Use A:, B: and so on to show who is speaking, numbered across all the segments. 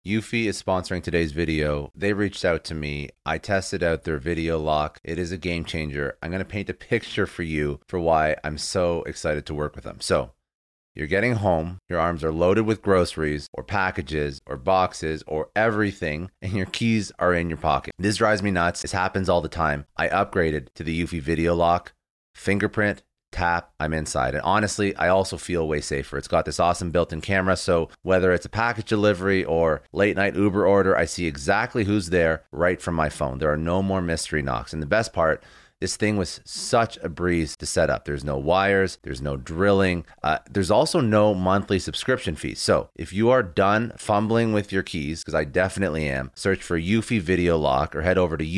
A: Eufy is sponsoring today's video. They reached out to me. I tested out their video lock. It is a game changer. I'm going to paint a picture for you for why I'm so excited to work with them. So you're getting home, your arms are loaded with groceries or packages or boxes or everything, and your keys are in your pocket. This drives me nuts. This happens all the time. I upgraded to the Eufy video lock, fingerprint, tap, I'm inside. And honestly, I also feel way safer. It's got this awesome built-in camera, so whether it's a package delivery or late night Uber order, I see exactly who's there right from my phone. There are no more mystery knocks. And the best part, this thing was such a breeze to set up. There's no wires, there's no drilling. There's also no monthly subscription fees. So if you are done fumbling with your keys, because I definitely am, search for Eufy Video Lock or head over to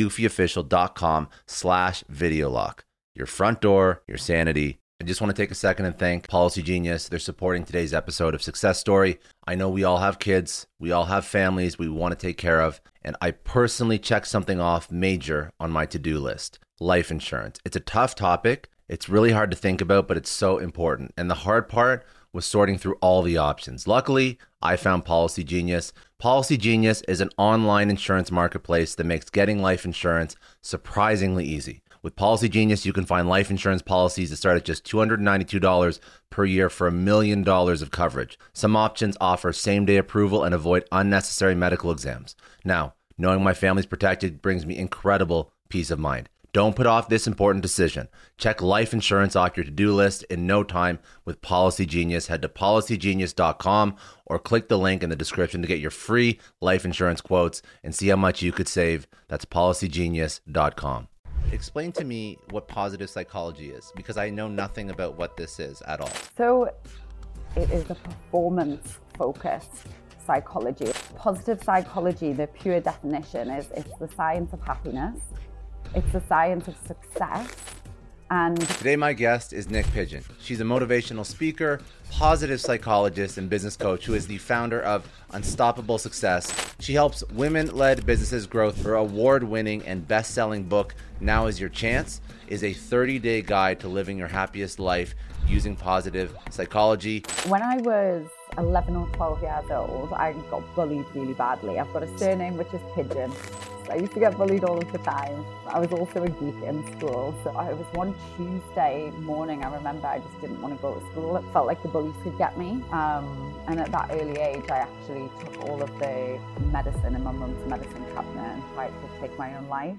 A: eufyofficial.com/video lock. Your front door, your sanity. I just want to take a second and thank Policy Genius. They're supporting today's episode of Success Story. I know we all have kids. We all have families we want to take care of. And I personally checked something off major on my to-do list. Life insurance. It's a tough topic. It's really hard to think about, but it's so important. And the hard part was sorting through all the options. Luckily, I found Policy Genius. Policy Genius is an online insurance marketplace that makes getting life insurance surprisingly easy. With Policy Genius, you can find life insurance policies that start at just $292 per year for $1 million of coverage. Some options offer same-day approval and avoid unnecessary medical exams. Now, knowing my family's protected brings me incredible peace of mind. Don't put off this important decision. Check life insurance off your to-do list in no time with Policy Genius. Head to policygenius.com or click the link in the description to get your free life insurance quotes and see how much you could save. That's policygenius.com. Explain to me what positive psychology is, because I know nothing about what this is at all.
B: So it is a performance-focused psychology. Positive psychology, the pure definition is it's the science of happiness. It's the science of success. And
A: today my guest is Nick Pigeon. She's a motivational speaker, positive psychologist, and business coach who is the founder of Unstoppable Success. She helps women-led businesses grow. Her award-winning and best-selling book, Now Is Your Chance, is a 30-day guide to living your happiest life using positive psychology.
B: When I was 11 or 12 years old, I got bullied really badly. I've got a surname which is Pigeon. I used to get bullied all of the time. I was also a geek in school. So I was one Tuesday morning, I remember I just didn't want to go to school. It felt like the bullies could get me. And at that early age, I actually took all of the medicine in my mum's medicine cabinet and tried to take my own life.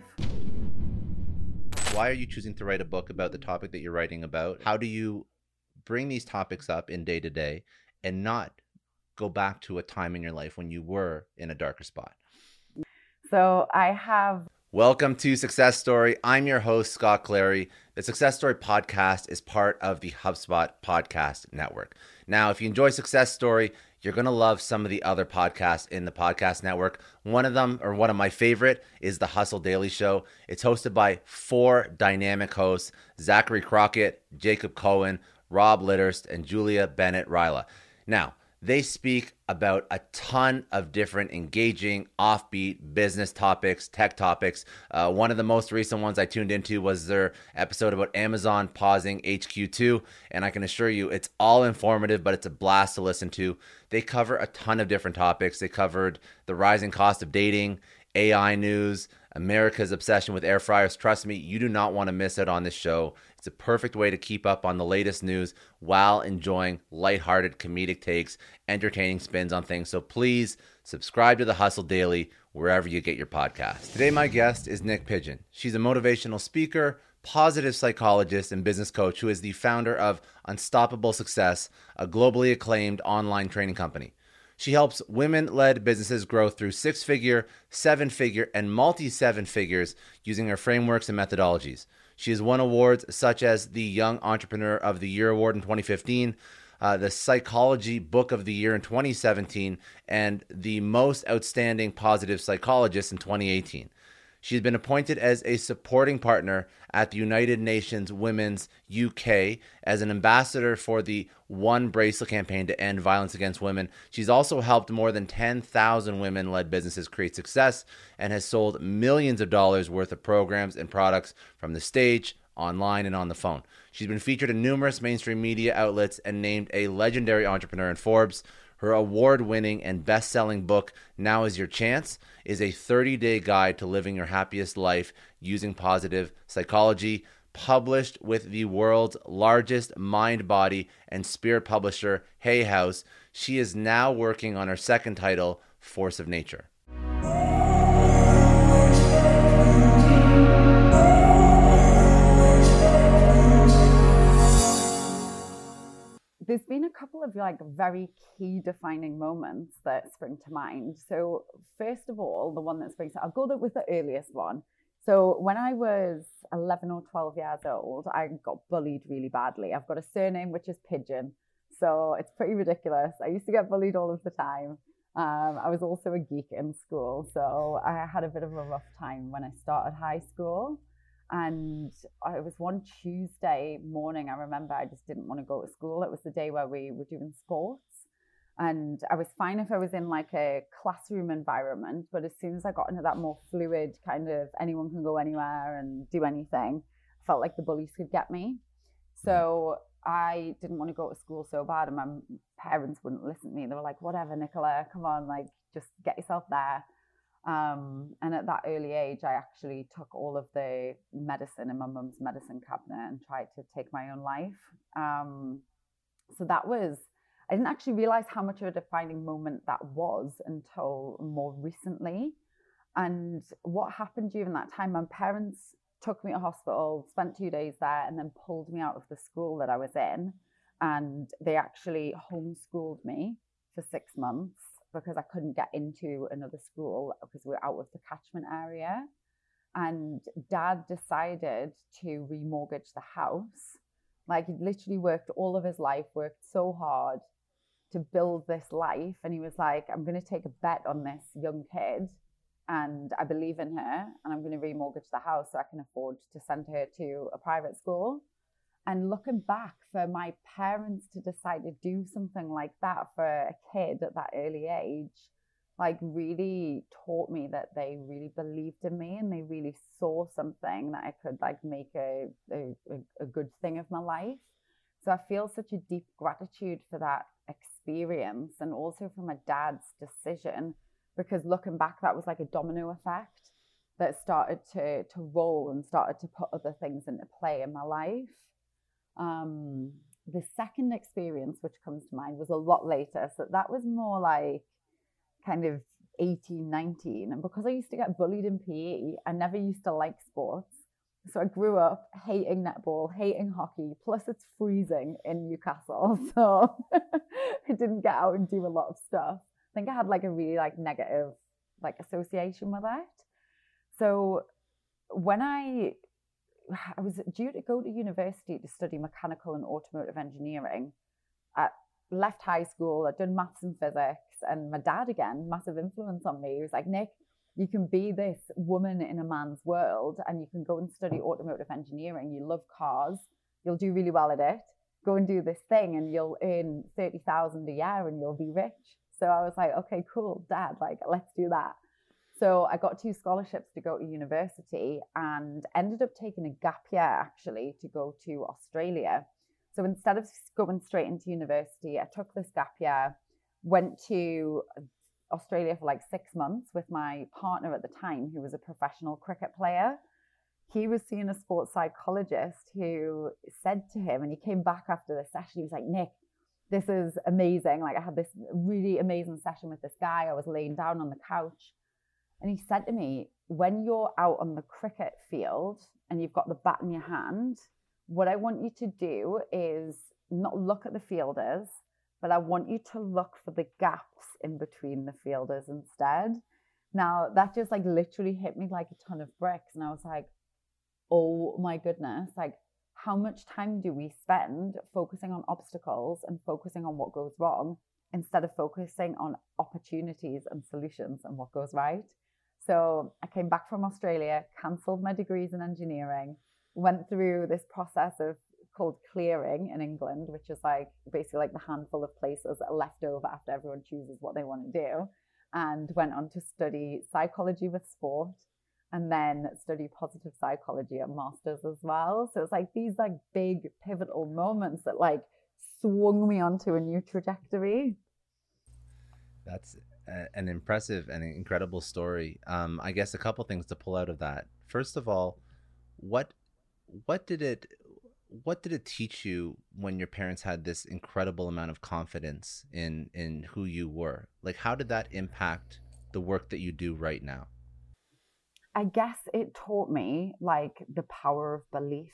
A: Why are you choosing to write a book about the topic that you're writing about? How do you bring these topics up in day to day and not go back to a time in your life when you were in a darker spot?
B: So I have...
A: Welcome to Success Story. I'm your host, Scott Clary. The Success Story podcast is part of the HubSpot podcast network. Now, if you enjoy Success Story, you're going to love some of the other podcasts in the podcast network. One of them, or one of my favorite, is the Hustle Daily Show. It's hosted by 4 dynamic hosts, Zachary Crockett, Jacob Cohen, Rob Litterst, and Julia Bennett Ryla. Now, they speak about a ton of different engaging, offbeat business topics, tech topics. One of the most recent ones I tuned into was their episode about Amazon pausing HQ2. And I can assure you it's all informative, but it's a blast to listen to. They cover a ton of different topics. They covered the rising cost of dating, AI news, America's obsession with air fryers. Trust me, you do not want to miss out on this show. It's a perfect way to keep up on the latest news while enjoying lighthearted comedic takes, entertaining spins on things. So please subscribe to the Hustle Daily wherever you get your podcasts. Today, my guest is Nick Pigeon. She's a motivational speaker, positive psychologist, and business coach who is the founder of Unstoppable Success, a globally acclaimed online training company. She helps women-led businesses grow through 6-figure, 7-figure, and multi-7 figures using her frameworks and methodologies. She has won awards such as the Young Entrepreneur of the Year Award in 2015, the Psychology Book of the Year in 2017, and the Most Outstanding Positive Psychologist in 2018. She's been appointed as a supporting partner at the United Nations Women's UK as an ambassador for the One Bracelet campaign to end violence against women. She's also helped more than 10,000 women-led businesses create success and has sold millions of dollars worth of programs and products from the stage, online, and on the phone. She's been featured in numerous mainstream media outlets and named a legendary entrepreneur in Forbes. Her award-winning and best-selling book, Now Is Your Chance, is a 30-day guide to living your happiest life using positive psychology, published with the world's largest mind, body, and spirit publisher, Hay House. She is now working on her second title, Force of Nature.
B: There's been a couple of very key defining moments that spring to mind. So first of all, the one that springs to, I'll go with the earliest one. So when I was 11 or 12 years old, I got bullied really badly. I've got a surname which is Pigeon, so it's pretty ridiculous. I used to get bullied all of the time. I was also a geek in school, so I had a bit of a rough time when I started high school. And it was one Tuesday morning, I remember I just didn't want to go to school. It was the day where we were doing sports. And I was fine if I was in like a classroom environment, but as soon as I got into that more fluid kind of anyone can go anywhere and do anything, I felt like the bullies could get me. So I didn't want to go to school so bad, and my parents wouldn't listen to me. They were like, whatever, Nicola, come on, like just get yourself there. And at that early age, I actually took all of the medicine in my mum's medicine cabinet and tried to take my own life. So that was, I didn't actually realize how much of a defining moment that was until more recently. And what happened during that time, my parents took me to hospital, spent 2 days there, and then pulled me out of the school that I was in. And they actually homeschooled me for 6 months, because I couldn't get into another school because we were out of the catchment area. And Dad decided to remortgage the house. Like, he'd literally worked all of his life, worked so hard to build this life. And he was like, I'm going to take a bet on this young kid, and I believe in her, and I'm going to remortgage the house so I can afford to send her to a private school. And looking back, for my parents to decide to do something like that for a kid at that early age, like really taught me that they really believed in me, and they really saw something that I could like make a good thing of my life. So I feel such a deep gratitude for that experience, and also for my dad's decision, because looking back, that was like a domino effect that started to roll and started to put other things into play in my life. The second experience which comes to mind was a lot later. So that was more like kind of 18, 19. And because I used to get bullied in PE, I never used to like sports. So I grew up hating netball, hating hockey, plus it's freezing in Newcastle. So I didn't get out and do a lot of stuff. I think I had like a really like negative like association with it. So when I was due to go to university to study mechanical and automotive engineering. I left high school, I'd done maths and physics, and my dad, again, massive influence on me. He was like, Nick, you can be this woman in a man's world, and you can go and study automotive engineering. You love cars, you'll do really well at it. Go and do this thing, and you'll earn 30,000 a year, and you'll be rich. So I was like, okay, cool, Dad, like, let's do that. So I got 2 scholarships to go to university, and ended up taking a gap year actually to go to Australia. So instead of going straight into university, I took this gap year, went to Australia for like 6 months with my partner at the time, who was a professional cricket player. He was seeing a sports psychologist who said to him, and he came back after the session, he was like, Nick, this is amazing. Like, I had this really amazing session with this guy. I was laying down on the couch. And he said to me, when you're out on the cricket field and you've got the bat in your hand, what I want you to do is not look at the fielders, but I want you to look for the gaps in between the fielders instead. Now, that just like literally hit me like a ton of bricks. And I was like, oh my goodness, like how much time do we spend focusing on obstacles and focusing on what goes wrong instead of focusing on opportunities and solutions and what goes right? So I came back from Australia, cancelled my degrees in engineering, went through this process of called clearing in England, which is like basically like the handful of places that are left over after everyone chooses what they want to do, and went on to study psychology with sport, and then study positive psychology at masters as well. So it's like these like big pivotal moments that like swung me onto a new trajectory.
A: That's an impressive and incredible story. I guess a couple things to pull out of that. First of all, what what did it what did it teach you when your parents had this incredible amount of confidence in who you were? Like, how did that impact the work that you do right now?
B: I guess it taught me like the power of belief.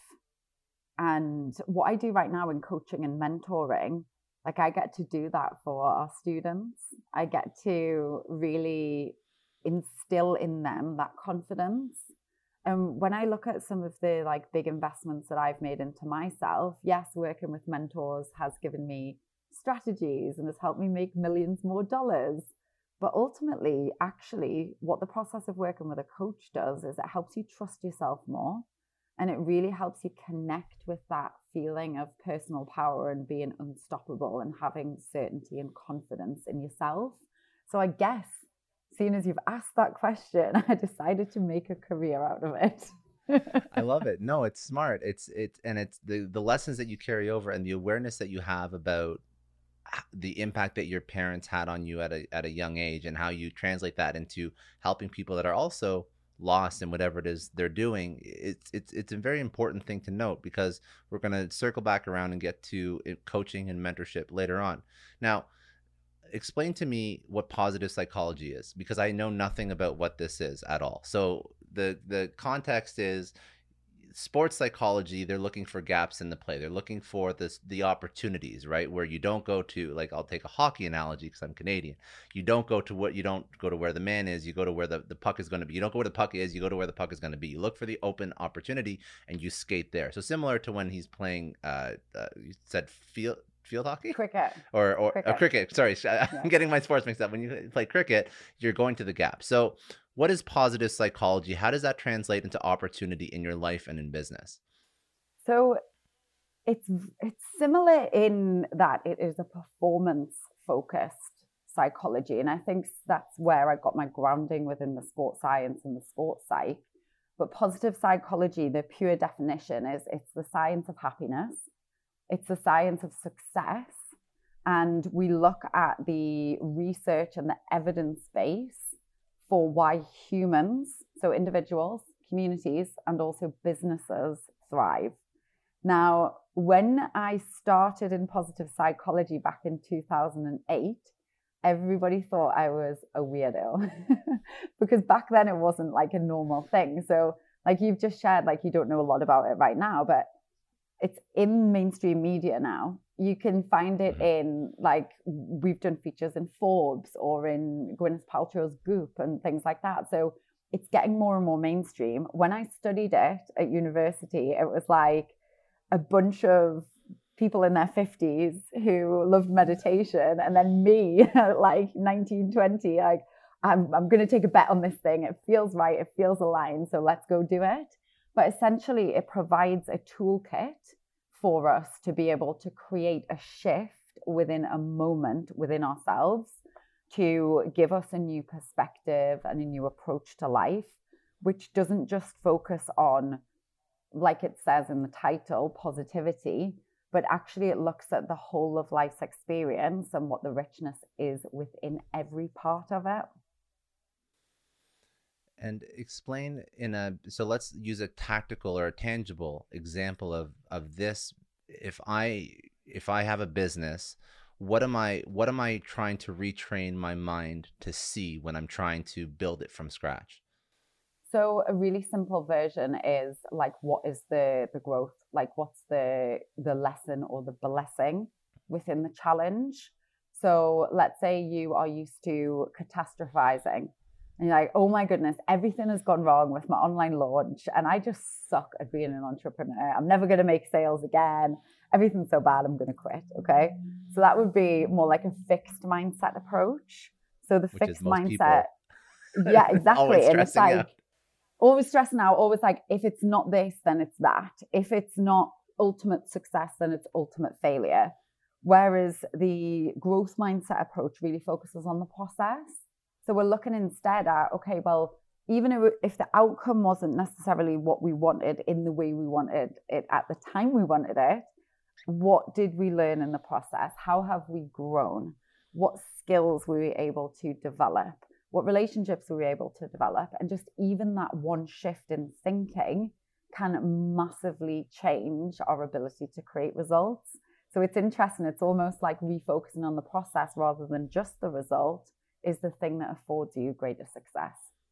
B: And what I do right now in coaching and mentoring, like I get to do that for our students. I get to really instill in them that confidence. And when I look at some of the like big investments that I've made into myself, yes, working with mentors has given me strategies and has helped me make millions more dollars. But ultimately, actually, what the process of working with a coach does is it helps you trust yourself more. And it really helps you connect with that feeling of personal power and being unstoppable and having certainty and confidence in yourself. So I guess, seeing as you've asked that question, I decided to make a career out of it.
A: I love it. No, it's smart. It's the lessons that you carry over and the awareness that you have about the impact that your parents had on you at a young age and how you translate that into helping people that are also lost in whatever it is they're doing. It's a very important thing to note because we're going to circle back around and get to coaching and mentorship later on. Now, explain to me what positive psychology is because I know nothing about what this is at all. So the context is sports psychology. They're looking for gaps in the play. They're looking for the opportunities, right? Where you don't go to, like, I'll take a hockey analogy because I'm Canadian. You don't go to where the man is. You go to where the puck is going to be. You don't go where the puck is. You go to where the puck is going to be. You look for the open opportunity and you skate there. So similar to when he's playing, you said field hockey,
B: Cricket.
A: or
B: Cricket.
A: cricket. Sorry, I'm
B: Yeah.
A: getting my sports mixed up. When you play cricket, you're going to the gap. So what is positive psychology? How does that translate into opportunity in your life and in business?
B: So it's similar in that it is a performance focused psychology, and I think that's where I got my grounding within the sports science and the sports psych. But positive psychology, the pure definition is it's the science of happiness, it's the science of success, and we look at the research and the evidence base for why humans, so individuals, communities, and also businesses thrive. Now, when I started in positive psychology back in 2008, everybody thought I was a weirdo because back then it wasn't like a normal thing. So, like you've just shared, like you don't know a lot about it right now, but it's in mainstream media now. You can find it in, like, we've done features in Forbes or in Gwyneth Paltrow's Goop and things like that. So it's getting more and more mainstream. When I studied it at university, it was like a bunch of people in their 50s who loved meditation. And then me, like 19, 20, like, I'm going to take a bet on this thing. It feels right. It feels aligned. So let's go do it. But essentially, it provides a toolkit for us to be able to create a shift within a moment within ourselves to give us a new perspective and a new approach to life, which doesn't just focus on, like it says in the title, positivity, but actually it looks at the whole of life's experience and what the richness is within every part of it.
A: And explain so let's use a tactical or a tangible example of this. If I have a business, what am I trying to retrain my mind to see when I'm trying to build it from scratch?
B: So a really simple version is like, what is the growth? Like, what's the lesson or the blessing within the challenge? So let's say you are used to catastrophizing and you're like, oh my goodness, everything has gone wrong with my online launch and I just suck at being an entrepreneur. I'm never going to make sales again. Everything's so bad, I'm going to quit. Okay. So that would be more like a fixed mindset approach. So the
A: Which
B: fixed
A: is most
B: mindset.
A: people.
B: Yeah, exactly.
A: Always
B: And it's
A: stressing
B: like,
A: out.
B: always stressing out, always like, if it's not this, then it's that. If it's not ultimate success, then it's ultimate failure. Whereas the growth mindset approach really focuses on the process. So we're looking instead at, okay, well, even if the outcome wasn't necessarily what we wanted in the way we wanted it at the time we wanted it, what did we learn in the process? How have we grown? what skills were we able to develop, what relationships were we able to develop, and just even that one shift in thinking can massively change our ability to create results. So it's interesting. It's almost like refocusing on the process rather than just the result is the thing that affords you greater success.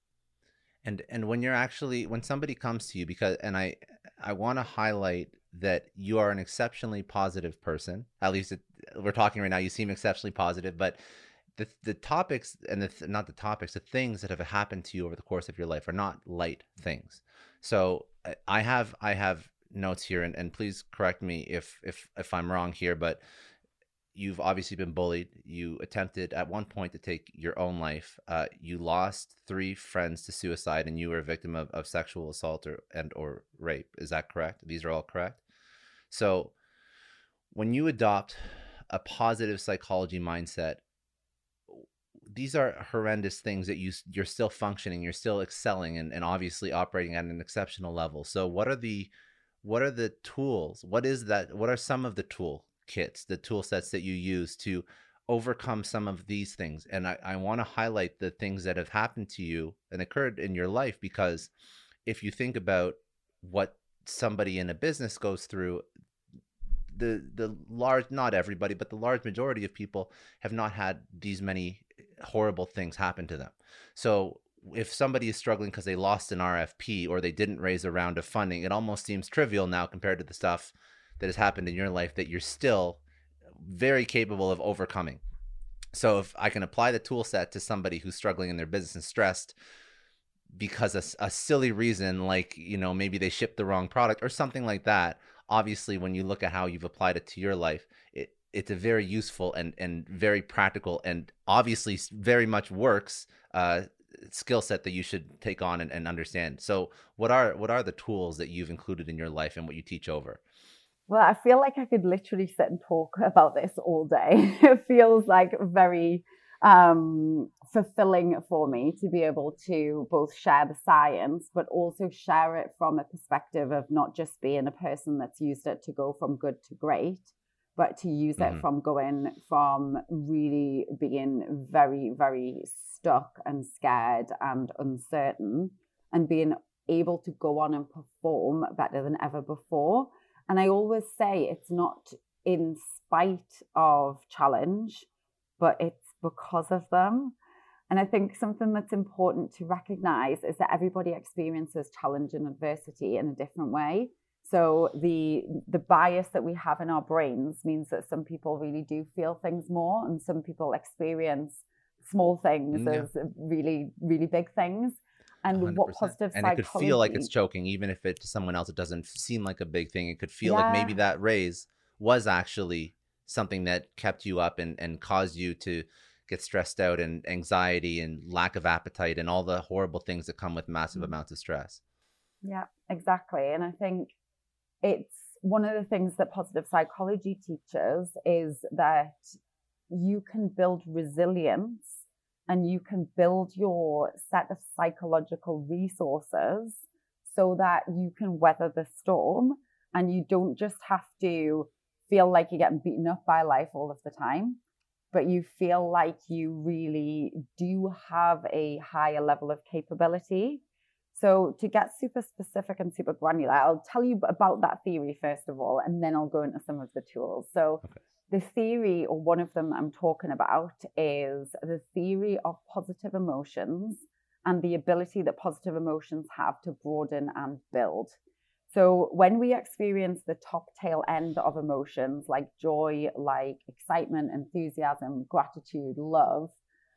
A: And when somebody comes to you, because, and I want to highlight that you are an exceptionally positive person. At least we're talking right now, you seem exceptionally positive, but the topics and not the topics, the things that have happened to you over the course of your life are not light things. So I have notes here, and please correct me if I'm wrong here, but you've obviously been bullied. You attempted at one point to take your own life. You lost 3 friends to suicide, and you were a victim of sexual assault or rape. Is that correct? These are all correct. So when you adopt a positive psychology mindset, these are horrendous things that you're still functioning, you're still excelling, and obviously operating at an exceptional level. So what are the tools? What are some of the tool sets that you use to overcome some of these things? And I want to highlight the things that have happened to you and occurred in your life, because if you think about what somebody in a business goes through, the large, not everybody, but the large majority of people have not had these many horrible things happen to them. So if somebody is struggling because they lost an RFP or they didn't raise a round of funding, it almost seems trivial now compared to the stuff that has happened in your life that you're still very capable of overcoming. So if I can apply the tool set to somebody who's struggling in their business and stressed because a silly reason, like, maybe they shipped the wrong product or something like that, obviously when you look at how you've applied it to your life, it's a very useful and very practical and obviously very much works skill set that you should take on and understand. So what are the tools that you've included in your life and what you teach over?
B: Well, I feel like I could literally sit and talk about this all day. It feels like very fulfilling for me to be able to both share the science, but also share it from a perspective of not just being a person that's used it to go from good to great, but to use it from going from really being very, very stuck and scared and uncertain and being able to go on and perform better than ever before. And I always say it's not in spite of challenge, but it's because of them. And I think something that's important to recognize is that everybody experiences challenge and adversity in a different way. So the bias that we have in our brains means that some people really do feel things more, and some people experience small things as really, really big things. And 100%. What positive psychology...
A: And it could feel like it's choking, even if to someone else it doesn't seem like a big thing. It could feel like maybe that raise was actually something that kept you up and caused you to get stressed out, and anxiety and lack of appetite and all the horrible things that come with massive amounts of stress.
B: Yeah, exactly. And I think it's one of the things that positive psychology teaches is that you can build resilience and you can build your set of psychological resources so that you can weather the storm, and you don't just have to feel like you're getting beaten up by life all of the time, but you feel like you really do have a higher level of capability. So to get super specific and super granular, I'll tell you about that theory first of all, and then I'll go into some of the tools. So the theory, or one of them I'm talking about, is the theory of positive emotions and the ability that positive emotions have to broaden and build. So when we experience the top tail end of emotions like joy, like excitement, enthusiasm, gratitude, love,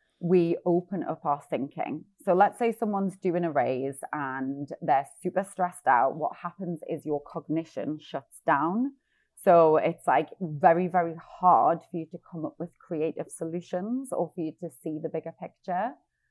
B: we open up our thinking. So let's say someone's doing a raise and they're super stressed out. What happens is your cognition shuts down. So it's like very, very hard for you to come up with creative solutions or for you to see the bigger picture.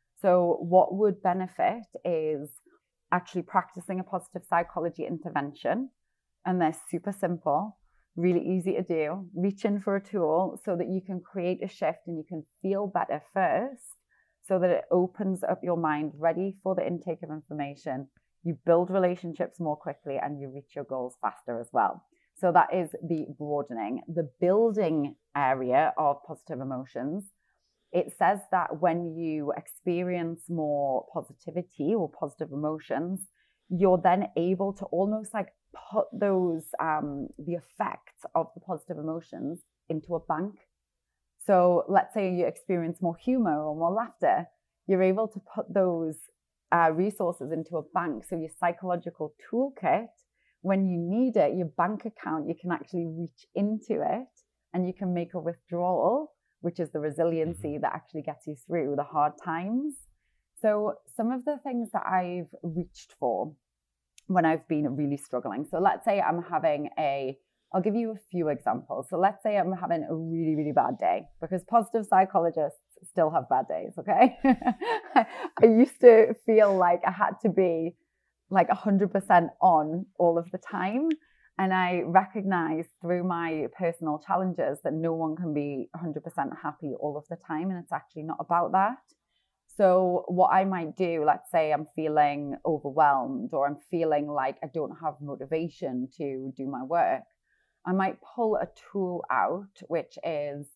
B: So what would benefit is actually practicing a positive psychology intervention. And they're super simple, really easy to do. Reach in for a tool so that you can create a shift and you can feel better first, so that it opens up your mind ready for the intake of information. You build relationships more quickly and you reach your goals faster as well. So that is the broadening. The building area of positive emotions it says that when you experience more positivity or positive emotions, you're then able to almost like put those, the effects of the positive emotions into a bank. So let's say you experience more humor or more laughter, you're able to put those resources into a bank. So your psychological toolkit, when you need it, your bank account, you can actually reach into it and you can make a withdrawal, which is the resiliency that actually gets you through the hard times. So some of the things that I've reached for when I've been really struggling. So let's say I'm having I'll give you a few examples. So let's say I'm having a really, really bad day, because positive psychologists still have bad days, okay? I used to feel like I had to be like 100% on all of the time. And I recognized through my personal challenges that no one can be 100% happy all of the time. And it's actually not about that. So what I might do, let's say I'm feeling overwhelmed or I'm feeling like I don't have motivation to do my work, I might pull a tool out, which is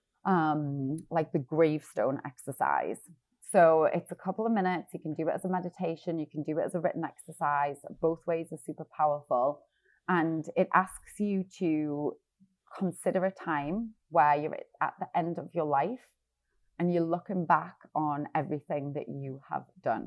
B: like the gravestone exercise. So it's a couple of minutes. You can do it as a meditation. You can do it as a written exercise. Both ways are super powerful. And it asks you to consider a time where you're at the end of your life and you're looking back on everything that you have done.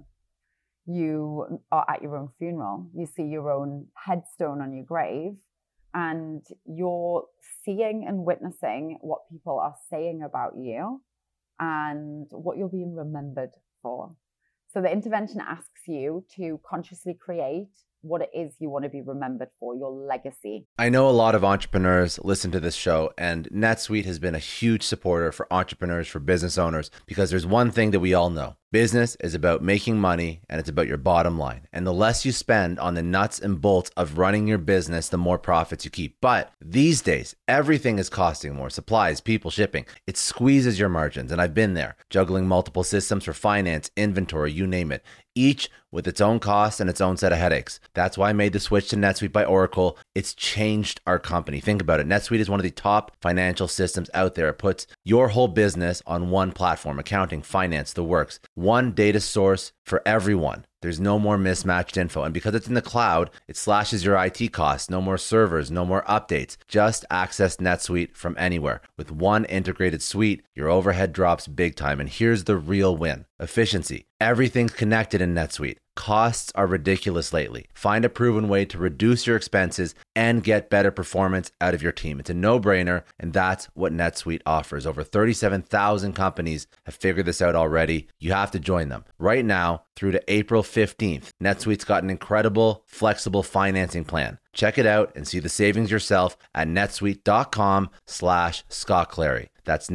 B: You are at your own funeral. You see your own headstone on your grave, and you're seeing and witnessing what people are saying about you and what you're being remembered for. So the intervention asks you to consciously create what it is you want to be remembered for, your legacy.
A: I know a lot of entrepreneurs listen to this show, and NetSuite has been a huge supporter for entrepreneurs, for business owners, because there's one thing that we all know. Business is about making money, and it's about your bottom line. And the less you spend on the nuts and bolts of running your business, the more profits you keep. But these days, everything is costing more. Supplies, people, shipping. It squeezes your margins, and I've been there, juggling multiple systems for finance, inventory, you name it, each with its own costs and its own set of headaches. That's why I made the switch to NetSuite by Oracle. It's changed our company. Think about it. NetSuite is one of the top financial systems out there. It puts your whole business on one platform: accounting, finance, the works. One data source for everyone. There's no more mismatched info. And because it's in the cloud, it slashes your IT costs. No more servers, no more updates. Just access NetSuite from anywhere. With one integrated suite, your overhead drops big time. And here's the real win: efficiency. Everything's connected in NetSuite. Costs are ridiculous lately. Find a proven way to reduce your expenses and get better performance out of your team. It's a no-brainer, and that's what NetSuite offers. Over 37,000 companies have figured this out already. You have to join them. Right now, through to April 15th, NetSuite's got an incredible, flexible financing plan. Check it out and see the savings yourself at netsuite.com/Scott Clary. That's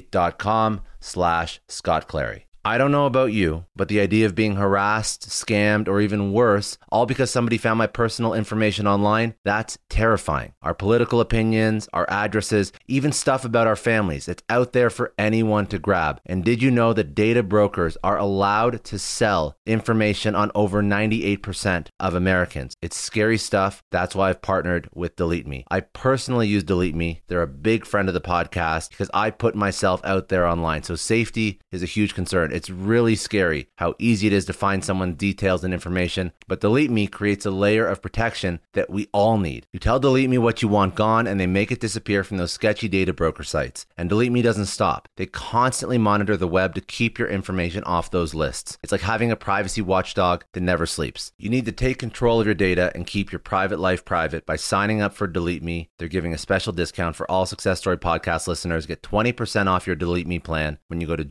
A: netsuite.com/Scott Clary. I don't know about you, but the idea of being harassed, scammed, or even worse, all because somebody found my personal information online, that's terrifying. Our political opinions, our addresses, even stuff about our families, it's out there for anyone to grab. And did you know that data brokers are allowed to sell information on over 98% of Americans? It's scary stuff. That's why I've partnered with Delete Me. I personally use Delete Me. They're a big friend of the podcast because I put myself out there online. So safety is a huge concern. It's really scary how easy it is to find someone's details and information, but Delete Me creates a layer of protection that we all need. You tell Delete Me what you want gone, and they make it disappear from those sketchy data broker sites. And Delete Me doesn't stop. They constantly monitor the web to keep your information off those lists. It's like having a privacy watchdog that never sleeps. You need to take control of your data and keep your private life private by signing up for Delete Me. They're giving a special discount for all Success Story podcast listeners. Get 20% off your Delete Me plan when you go to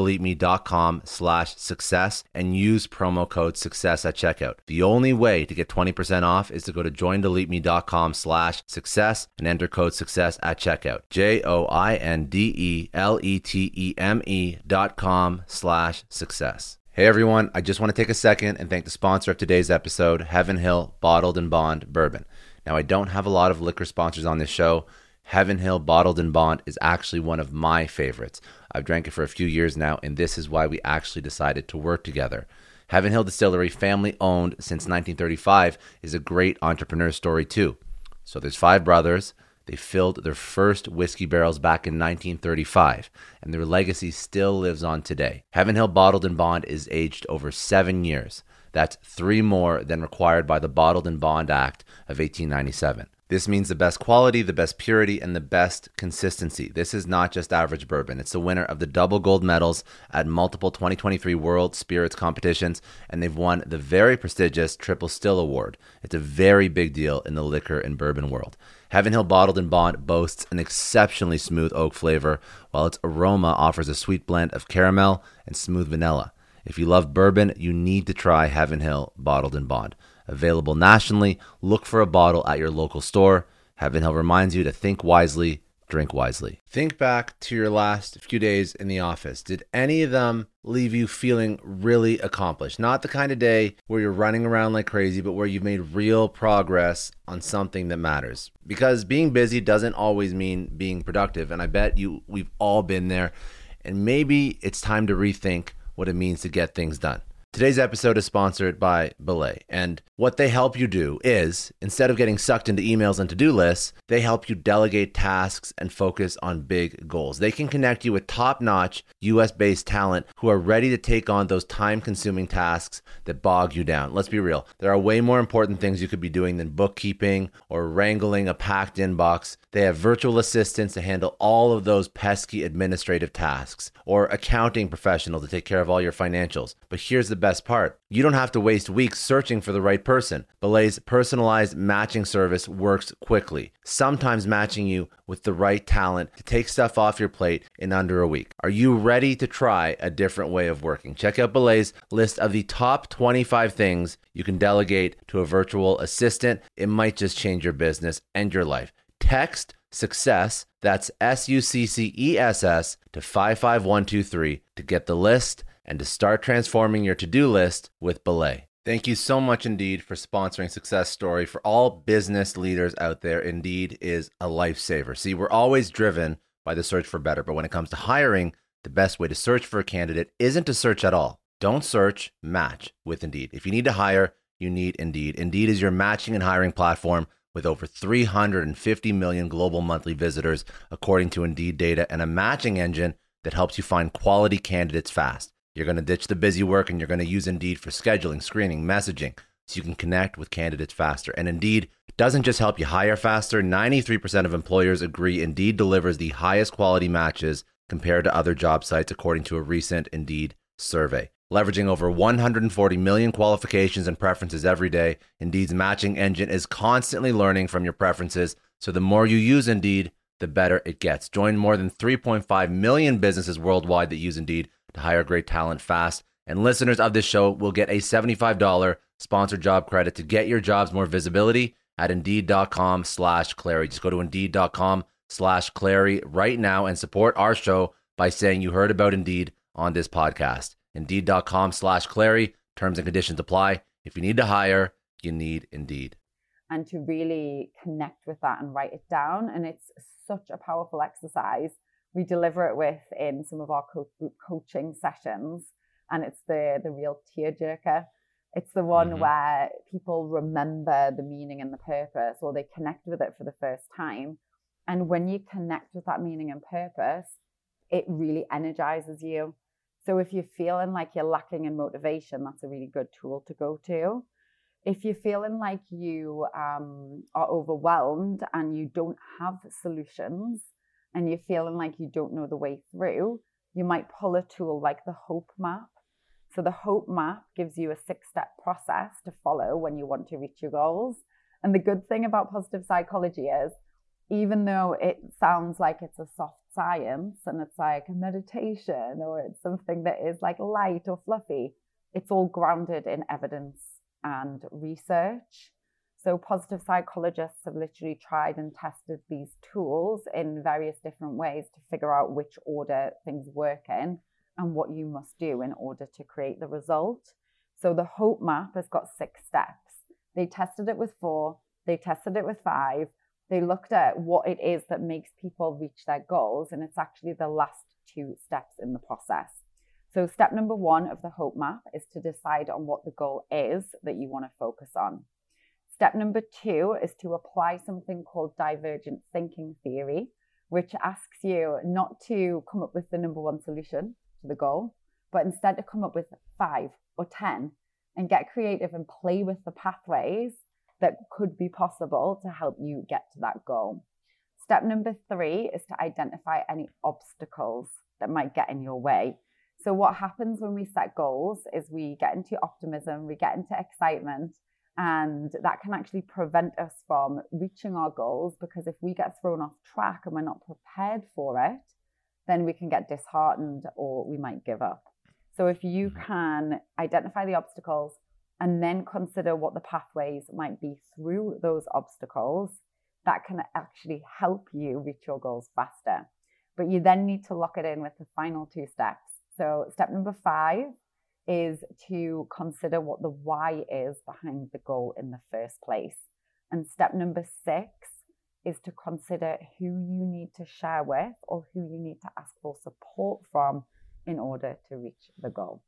A: joindeleteme.com/success and use promo code success at checkout. The only way to get 20% off is to go to joindeleteme.com/success and enter code success at checkout. joindeleteme.com/success. Hey everyone, I just want to take a second and thank the sponsor of today's episode, Heaven Hill Bottled and Bond Bourbon. Now, I don't have a lot of liquor sponsors on this show. Heaven Hill Bottled and Bond is actually one of my favorites. I've drank it for a few years now, and this is why we actually decided to work together. Heaven Hill Distillery, family owned since 1935, is a great entrepreneur story too. So there's 5 brothers. They filled their first whiskey barrels back in 1935, and their legacy still lives on today. Heaven Hill Bottled in Bond is aged over 7 years. That's 3 more than required by the Bottled in Bond Act of 1897. This means the best quality, the best purity, and the best consistency. This is not just average bourbon. It's the winner of the double gold medals at multiple 2023 World Spirits competitions, and they've won the very prestigious Triple Still Award. It's a very big deal in the liquor and bourbon world. Heaven Hill Bottled in Bond boasts an exceptionally smooth oak flavor, while its aroma offers a sweet blend of caramel and smooth vanilla. If you love bourbon, you need to try Heaven Hill Bottled in Bond. Available nationally, look for a bottle at your local store. Heaven Hill reminds you to think wisely, drink wisely. Think back to your last few days in the office. Did any of them leave you feeling really accomplished? Not the kind of day where you're running around like crazy, but where you've made real progress on something that matters. Because being busy doesn't always mean being productive, and I bet we've all been there. And maybe it's time to rethink what it means to get things done. Today's episode is sponsored by Belay, and what they help you do is, instead of getting sucked into emails and to-do lists, they help you delegate tasks and focus on big goals. They can connect you with top-notch US-based talent who are ready to take on those time-consuming tasks that bog you down. Let's be real. There are way more important things you could be doing than bookkeeping or wrangling a packed inbox. They have virtual assistants to handle all of those pesky administrative tasks, or accounting professionals to take care of all your financials. But here's the best part. You don't have to waste weeks searching for the right person. Belay's personalized matching service works quickly, sometimes matching you with the right talent to take stuff off your plate in under a week. Are you ready to try a different way of working? Check out Belay's list of the top 25 things you can delegate to a virtual assistant. It might just change your business and your life. Text SUCCESS, that's SUCCESS, to 55123 to get the list and to start transforming your to-do list with Belay. Thank you so much, Indeed, for sponsoring Success Story. For all business leaders out there, Indeed is a lifesaver. See, we're always driven by the search for better, but when it comes to hiring, the best way to search for a candidate isn't to search at all. Don't search, match with Indeed. If you need to hire, you need Indeed. Indeed is your matching and hiring platform with over 350 million global monthly visitors, according to Indeed data, and a matching engine that helps you find quality candidates fast. You're going to ditch the busy work and you're going to use Indeed for scheduling, screening, messaging, so you can connect with candidates faster. And Indeed doesn't just help you hire faster. 93% of employers agree Indeed delivers the highest quality matches compared to other job sites, according to a recent Indeed survey. Leveraging over 140 million qualifications and preferences every day, Indeed's matching engine is constantly learning from your preferences. So the more you use Indeed, the better it gets. Join more than 3.5 million businesses worldwide that use Indeed to hire great talent fast. And listeners of this show will get a $75 sponsored job credit to get your jobs more visibility at Indeed.com/Clary. Just go to Indeed.com/Clary right now and support our show by saying you heard about Indeed on this podcast. Indeed.com/Clary. Terms and conditions apply. If you need to hire, you need Indeed.
B: And to really connect with that and write it down. And it's such a powerful exercise. We deliver it with in some of our group coaching sessions. And it's the real tearjerker. It's the one where people remember the meaning and the purpose, or they connect with it for the first time. And when you connect with that meaning and purpose, it really energizes you. So if you're feeling like you're lacking in motivation, that's a really good tool to go to. If you're feeling like you are overwhelmed and you don't have solutions and you're feeling like you don't know the way through, you might pull a tool like the Hope Map. So the Hope Map gives you a 6-step process to follow when you want to reach your goals. And the good thing about positive psychology is, even though it sounds like it's a soft science and it's like a meditation or it's something that is like light or fluffy, it's all grounded in evidence and research. So positive psychologists have literally tried and tested these tools in various different ways to figure out which order things work in and what you must do in order to create the result. So the Hope Map has got 6 steps. They tested it with 4, they tested it with 5. They looked at what it is that makes people reach their goals, and it's actually the last 2 steps in the process. So step number 1 of the Hope Map is to decide on what the goal is that you want to focus on. Step number 2 is to apply something called divergent thinking theory, which asks you not to come up with the number one solution to the goal, but instead to come up with 5 or 10 and get creative and play with the pathways that could be possible to help you get to that goal. Step number 3 is to identify any obstacles that might get in your way. So what happens when we set goals is we get into optimism, we get into excitement, and that can actually prevent us from reaching our goals, because if we get thrown off track and we're not prepared for it, then we can get disheartened or we might give up. So if you can identify the obstacles and then consider what the pathways might be through those obstacles, that can actually help you reach your goals faster. But you then need to lock it in with the final 2 steps. So step number 5 is to consider what the why is behind the goal in the first place. And step number 6 is to consider who you need to share with or who you need to ask for support from in order to reach the goal.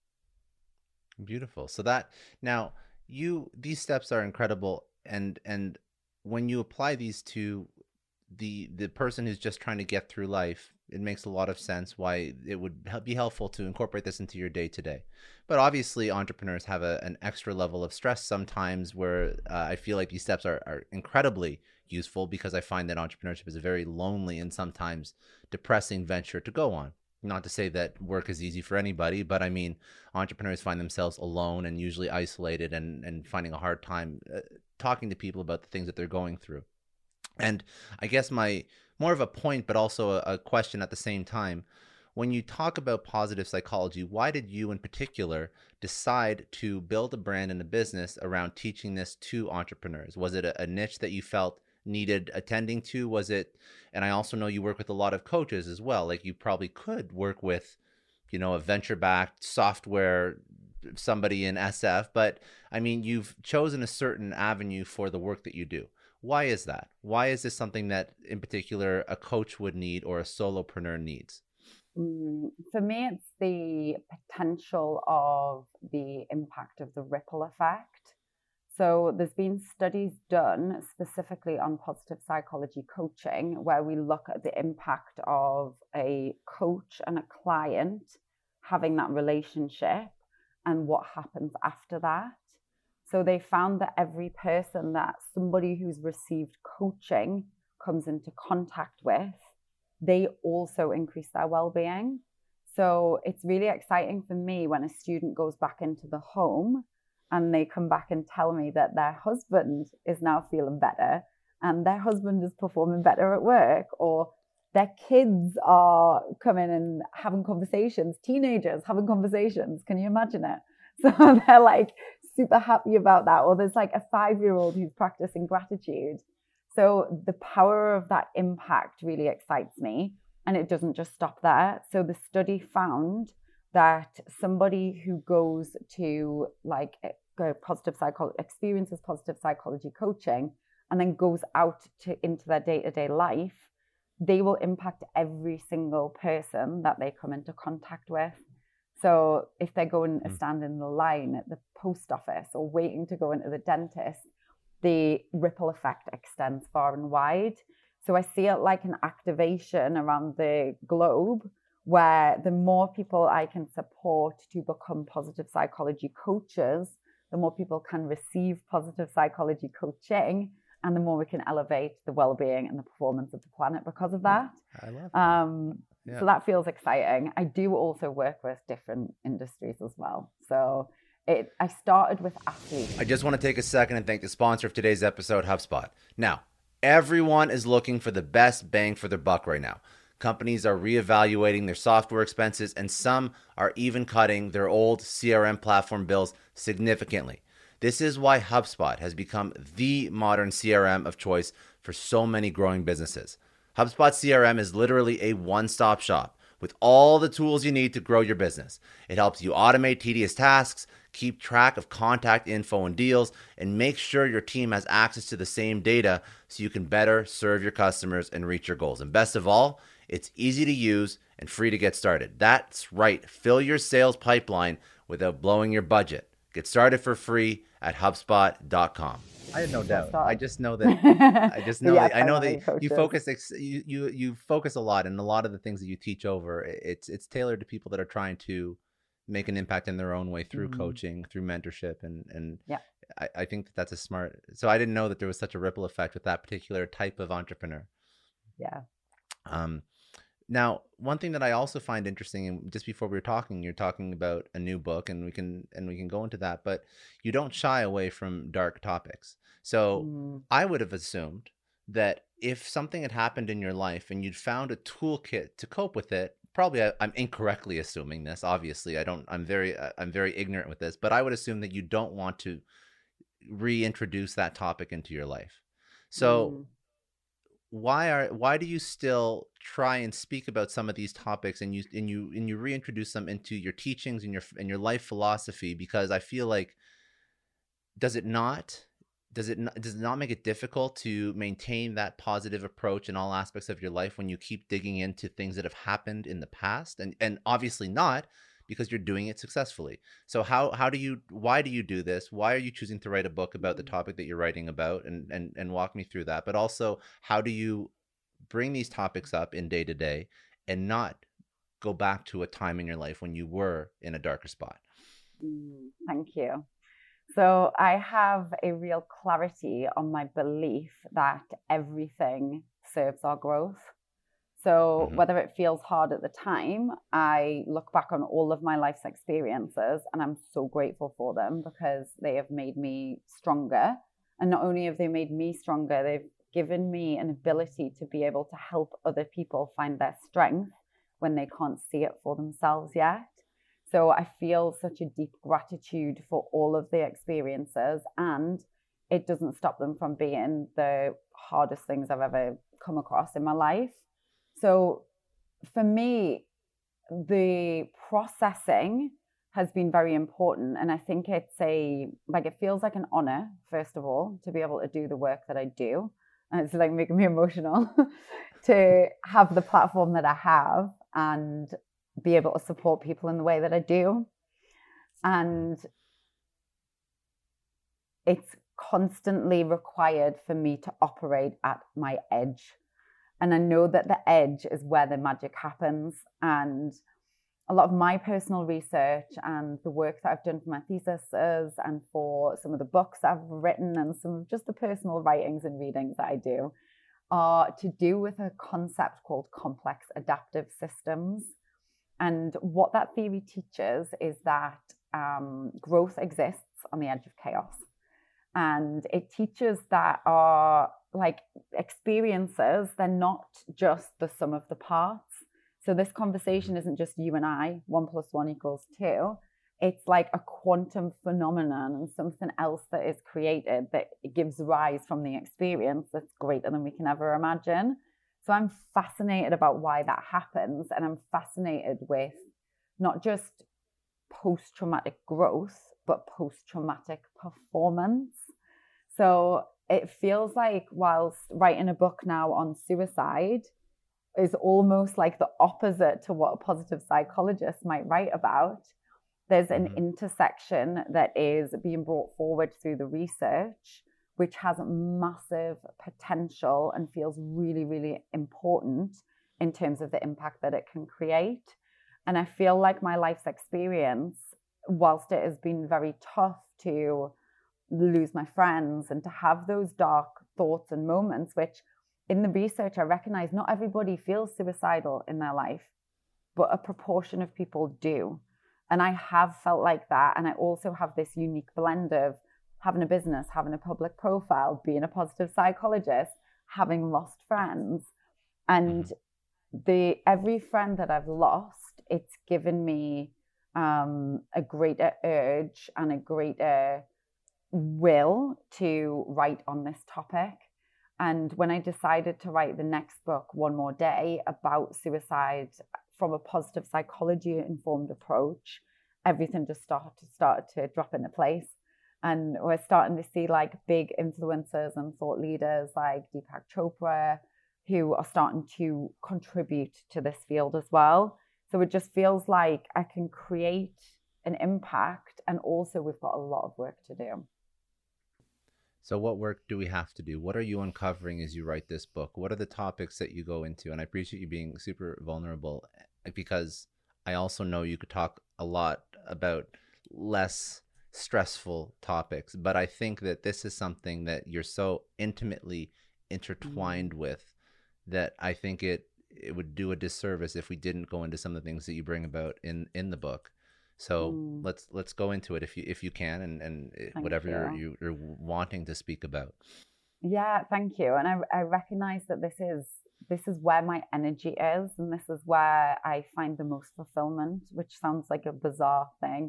A: Beautiful. So that now these steps are incredible. And when you apply these to the person who's just trying to get through life, it makes a lot of sense why it would be helpful to incorporate this into your day to day. But obviously entrepreneurs have an extra level of stress sometimes where I feel like these steps are incredibly useful, because I find that entrepreneurship is a very lonely and sometimes depressing venture to go on. Not to say that work is easy for anybody, but I mean, entrepreneurs find themselves alone and usually isolated and finding a hard time talking to people about the things that they're going through. And I guess my more of a point, but also a question at the same time, when you talk about positive psychology, why did you in particular decide to build a brand and a business around teaching this to entrepreneurs? Was it a niche that you felt needed attending to? Was it, and I also know you work with a lot of coaches as well, like you probably could work with, a venture-backed software, somebody in SF, but I mean, you've chosen a certain avenue for the work that you do. Why is that? Why is this something that in particular a coach would need or a solopreneur needs?
B: For me, it's the potential of the impact of the ripple effect. So there's been studies done specifically on positive psychology coaching where we look at the impact of a coach and a client having that relationship and what happens after that. So they found that every person that somebody who's received coaching comes into contact with, they also increase their well-being. So it's really exciting for me when a student goes back into the home and they come back and tell me that their husband is now feeling better and their husband is performing better at work, or their kids are coming and having conversations, teenagers having conversations. Can you imagine it? So they're like super happy about that. Or there's like a 5-year-old who's practicing gratitude. So the power of that impact really excites me. And it doesn't just stop there. So the study found that somebody who goes to experiences positive psychology coaching and then goes out into their day-to-day life, they will impact every single person that they come into contact with. So if they're going to stand in the line at the post office or waiting to go into the dentist, the ripple effect extends far and wide. So I see it like an activation around the globe, where the more people I can support to become positive psychology coaches, the more people can receive positive psychology coaching, and the more we can elevate the well-being and the performance of the planet because of that.
A: I love that.
B: Yeah. So that feels exciting. I do also work with different industries as well. So I started with athletes.
A: I just want to take a second and thank the sponsor of today's episode, HubSpot. Now, everyone is looking for the best bang for their buck right now. Companies are reevaluating their software expenses, and some are even cutting their old CRM platform bills significantly. This is why HubSpot has become the modern CRM of choice for so many growing businesses. HubSpot CRM is literally a one-stop shop with all the tools you need to grow your business. It helps you automate tedious tasks, keep track of contact info and deals, and make sure your team has access to the same data so you can better serve your customers and reach your goals. And best of all, it's easy to use and free to get started. That's right. Fill your sales pipeline without blowing your budget. Get started for free at HubSpot.com. I had no
B: So I
A: doubt. I
B: started.
A: just know that
B: But yes,
A: I
B: I
A: know
B: run
A: that
B: a
A: you
B: coaches.
A: focus you focus a lot, and a lot of the things that you teach over, it's tailored to people that are trying to make an impact in their own way through coaching, through mentorship, and
B: Yeah.
A: I think that that's a smart. So I didn't know that there was such a ripple effect with that particular type of entrepreneur.
B: Yeah.
A: Um, Now, one thing that I also find interesting, and just before we were talking, you're talking about a new book, and we can go into that, but you don't shy away from dark topics. So I would have assumed that if something had happened in your life and you'd found a toolkit to cope with it, probably I'm incorrectly assuming this. Obviously, I don't. I'm very ignorant with this, but I would assume that you don't want to reintroduce that topic into your life. So why do you still try and speak about some of these topics, and you reintroduce them into your teachings and your life philosophy? Because I feel like, does it not does it not make it difficult to maintain that positive approach in all aspects of your life when you keep digging into things that have happened in the past, and obviously not, because you're doing it successfully? So how do you why do you do this? Why are you choosing to write a book about the topic that you're writing about, and walk me through that? But also, how do you bring these topics up in day to day and not go back to a time in your life when you were in a darker spot?
B: Thank you. So I have a real clarity on my belief that everything serves our growth. So whether it feels hard at the time, I look back on all of my life's experiences and I'm so grateful for them, because they have made me stronger. And not only have they made me stronger, they've given me an ability to be able to help other people find their strength when they can't see it for themselves yet. So I feel such a deep gratitude for all of the experiences, and it doesn't stop them from being the hardest things I've ever come across in my life. So for me, the processing has been very important. And I think it feels like an honor, first of all, to be able to do the work that I do. And it's like making me emotional to have the platform that I have and be able to support people in the way that I do. And it's constantly required for me to operate at my edge. And I know that the edge is where the magic happens. And a lot of my personal research and the work that I've done for my theses and for some of the books I've written and some of just the personal writings and readings that I do are to do with a concept called complex adaptive systems. And what that theory teaches is that growth exists on the edge of chaos. And it teaches that our experiences, they're not just the sum of the parts. So this conversation isn't just you and I, 1 + 1 = 2. It's like a quantum phenomenon and something else that is created that gives rise from the experience that's greater than we can ever imagine. So I'm fascinated about why that happens. And I'm fascinated with not just post-traumatic growth, but post-traumatic performance. So it feels like, whilst writing a book now on suicide is almost like the opposite to what a positive psychologist might write about, there's an intersection that is being brought forward through the research, which has massive potential and feels really, really important in terms of the impact that it can create. And I feel like my life's experience, whilst it has been very tough to lose my friends and to have those dark thoughts and moments, which in the research I recognize not everybody feels suicidal in their life, but a proportion of people do. And I have felt like that. And I also have this unique blend of having a business, having a public profile, being a positive psychologist, having lost friends. And every friend that I've lost, it's given me a greater urge and a greater will to write on this topic. And when I decided to write the next book, One More Day, about suicide from a positive psychology informed approach, everything just started to drop into place. And we're starting to see big influencers and thought leaders like Deepak Chopra, who are starting to contribute to this field as well. So it just feels like I can create an impact, and also we've got a lot of work to do.
A: So what work do we have to do? What are you uncovering as you write this book? What are the topics that you go into? And I appreciate you being super vulnerable, because I also know you could talk a lot about less stressful topics, but I think that this is something that you're so intimately intertwined with that I think it would do a disservice if we didn't go into some of the things that you bring about in the book. So let's go into it if you can, and whatever you're wanting to speak about.
B: Yeah, thank you. And I recognize that this is where my energy is, and this is where I find the most fulfillment, which sounds like a bizarre thing.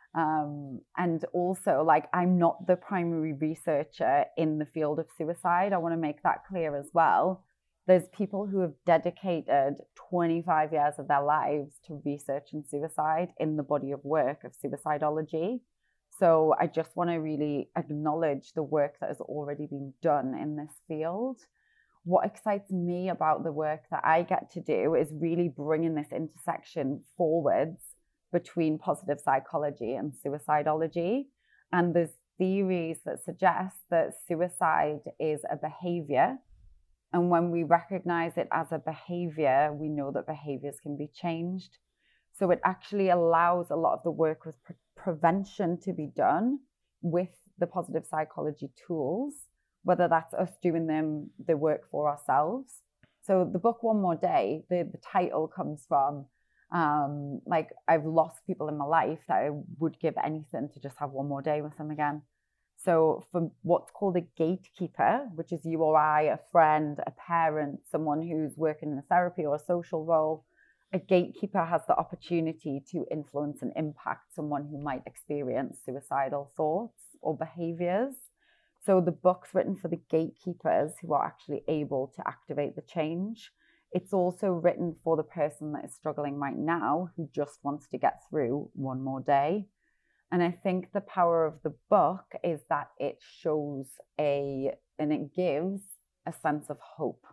B: And also, like, I'm not the primary researcher in the field of suicide. I want to make that clear as well. There's people who have dedicated 25 years of their lives to researching suicide in the body of work of suicidology. So I just want to really acknowledge the work that has already been done in this field. What excites me about the work that I get to do is really bringing this intersection forwards between positive psychology and suicidology. And there's theories that suggest that suicide is a behavior. And when we recognize it as a behavior, we know that behaviors can be changed. So it actually allows a lot of the work with prevention to be done with the positive psychology tools, whether that's us doing the work for ourselves. So the book One More Day, the title comes from like, I've lost people in my life that I would give anything to just have one more day with them again. So for what's called a gatekeeper, which is you or I, a friend, a parent, someone who's working in a therapy or a social role, a gatekeeper has the opportunity to influence and impact someone who might experience suicidal thoughts or behaviors. So the book's written for the gatekeepers who are actually able to activate the change. It's also written for the person that is struggling right now who just wants to get through one more day. And I think the power of the book is that it shows and it gives a sense of hope.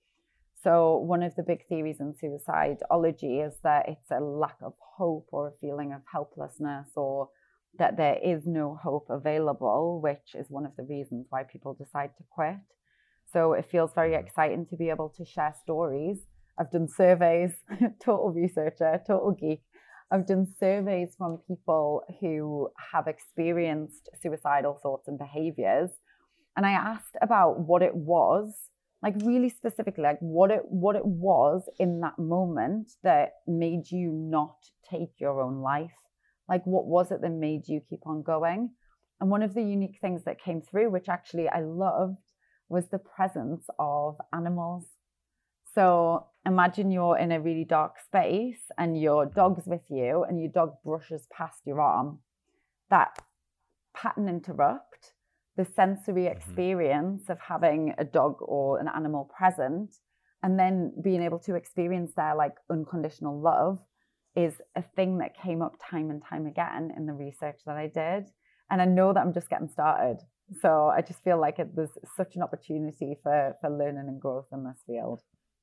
B: So one of the big theories in suicidology is that it's a lack of hope or a feeling of helplessness, or that there is no hope available, which is one of the reasons why people decide to quit. So it feels very exciting to be able to share stories. I've done surveys, total researcher, total geek. I've done surveys from people who have experienced suicidal thoughts and behaviors. And I asked about what it was, like really specifically, like what it was in that moment that made you not take your own life. Like, what was it that made you keep on going? And one of the unique things that came through, which actually I loved, was the presence of animals. So imagine you're in a really dark space and your dog's with you and your dog brushes past your arm. That pattern interrupt, the sensory experience of having a dog or an animal present, and then being able to experience their like unconditional love, is a thing that came up time and time again in the research that I did. And I know that I'm just getting started. So I just feel like there's such an opportunity for learning and growth in this field.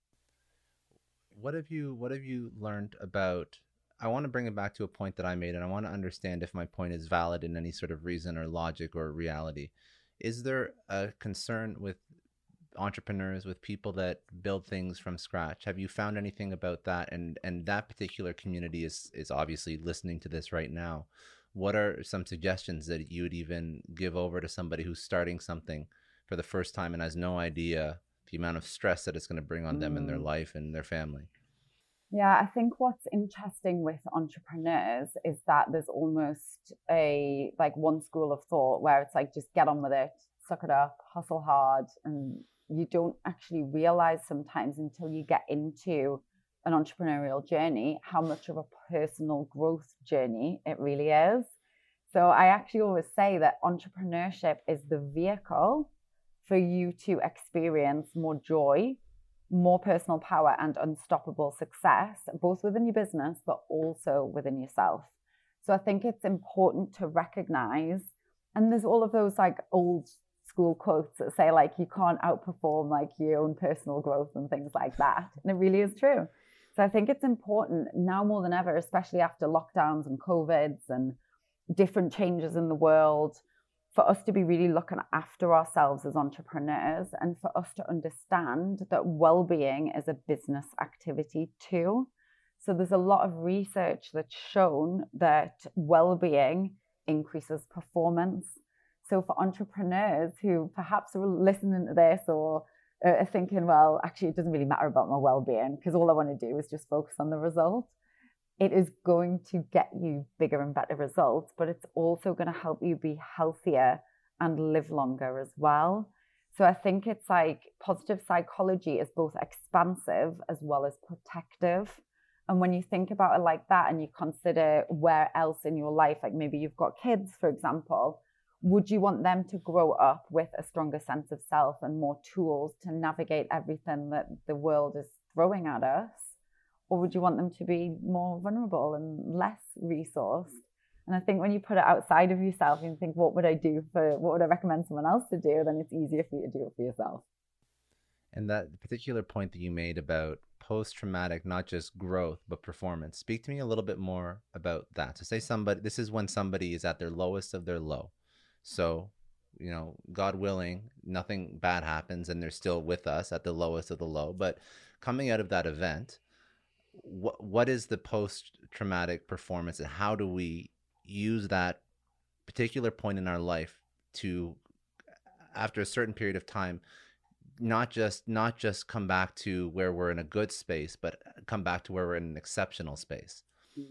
A: What have you learned about, I want to bring it back to a point that I made, and I want to understand if my point is valid in any sort of reason or logic or reality. Is there a concern with entrepreneurs, with people that build things from scratch? Have you found anything about that? And that particular community is obviously listening to this right now. What are some suggestions that you would even give over to somebody who's starting something for the first time and has no idea the amount of stress that it's going to bring on them and their life and their family?
B: Yeah, I think what's interesting with entrepreneurs is that there's almost a like one school of thought where it's like, just get on with it, suck it up, hustle hard. And you don't actually realize sometimes until you get into an entrepreneurial journey how much of a personal growth journey it really is. So I actually always say that entrepreneurship is the vehicle for you to experience more joy, more personal power, and unstoppable success, both within your business, but also within yourself. So I think it's important to recognize, and there's all of those like old school quotes that say like, you can't outperform like your own personal growth and things like that. And it really is true. So I think it's important now more than ever, especially after lockdowns and COVIDs and different changes in the world, for us to be really looking after ourselves as entrepreneurs, and for us to understand that well-being is a business activity too. So there's a lot of research that's shown that well-being increases performance. So for entrepreneurs who perhaps are listening to this or are thinking, well, actually, it doesn't really matter about my well-being because all I want to do is just focus on the result. It is going to get you bigger and better results, but it's also going to help you be healthier and live longer as well. So I think it's like positive psychology is both expansive as well as protective. And when you think about it like that and you consider where else in your life, like maybe you've got kids, for example, would you want them to grow up with a stronger sense of self and more tools to navigate everything that the world is throwing at us? Or would you want them to be more vulnerable and less resourced? And I think when you put it outside of yourself and think, what would I recommend someone else to do? Then it's easier for you to do it for yourself.
A: And that particular point that you made about post-traumatic, not just growth, but performance. Speak to me a little bit more about that. So say this is when somebody is at their lowest of their low. So, God willing, nothing bad happens and they're still with us at the lowest of the low. But coming out of that event, what is the post-traumatic performance, and how do we use that particular point in our life to, after a certain period of time, not just come back to where we're in a good space, but come back to where we're in an exceptional space?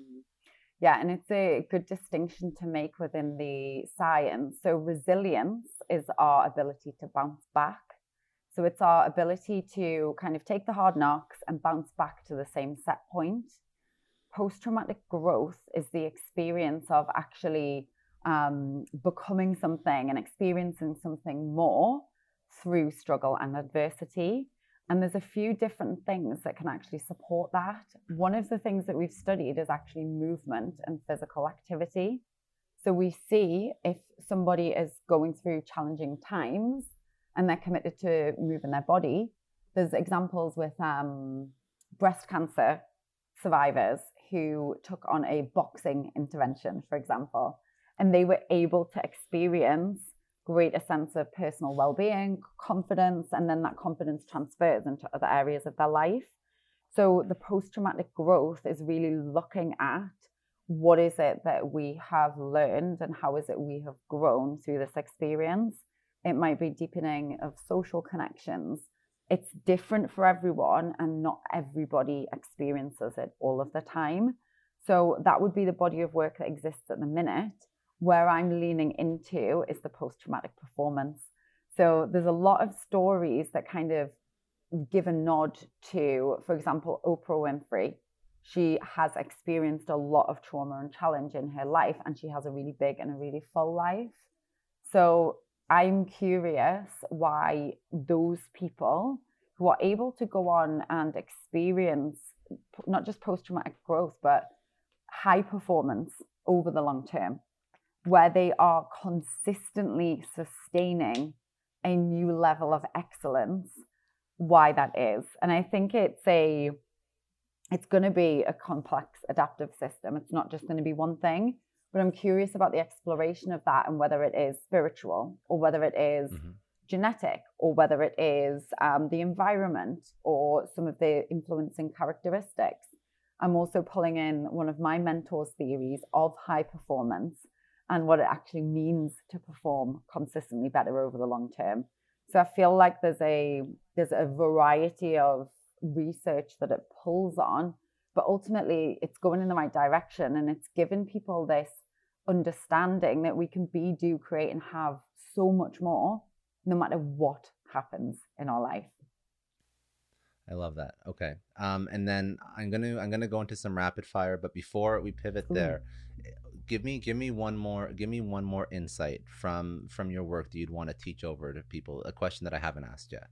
B: Yeah, and it's a good distinction to make within the science. So resilience is our ability to bounce back. So it's our ability to kind of take the hard knocks and bounce back to the same set point. Post-traumatic growth is the experience of actually becoming something and experiencing something more through struggle and adversity. And there's a few different things that can actually support that. One of the things that we've studied is actually movement and physical activity. So we see if somebody is going through challenging times and they're committed to moving their body. There's examples with breast cancer survivors who took on a boxing intervention, for example, and they were able to experience greater sense of personal well-being, confidence, and then that confidence transfers into other areas of their life. So the post-traumatic growth is really looking at what is it that we have learned and how is it we have grown through this experience. It might be deepening of social connections. It's different for everyone and not everybody experiences it all of the time. So that would be the body of work that exists at the minute. Where I'm leaning into is the post-traumatic performance. So there's a lot of stories that kind of give a nod to, for example, Oprah Winfrey. She has experienced a lot of trauma and challenge in her life, and she has a really big and a really full life. So I'm curious why those people who are able to go on and experience not just post-traumatic growth, but high performance over the long term, where they are consistently sustaining a new level of excellence, why that is. And I think it's going to be a complex adaptive system. It's not just going to be one thing, but I'm curious about the exploration of that and whether it is spiritual or whether it is genetic or whether it is the environment or some of the influencing characteristics. I'm also pulling in one of my mentors' theories of high performance and what it actually means to perform consistently better over the long term. So I feel like there's a variety of research that it pulls on, but ultimately it's going in the right direction, and it's given people this understanding that we can be, do, create, and have so much more, no matter what happens in our life.
A: I love that. Okay. And then I'm gonna go into some rapid fire, but before we pivot there, give me one more insight from your work that you'd want to teach over to people. A question that I haven't asked yet.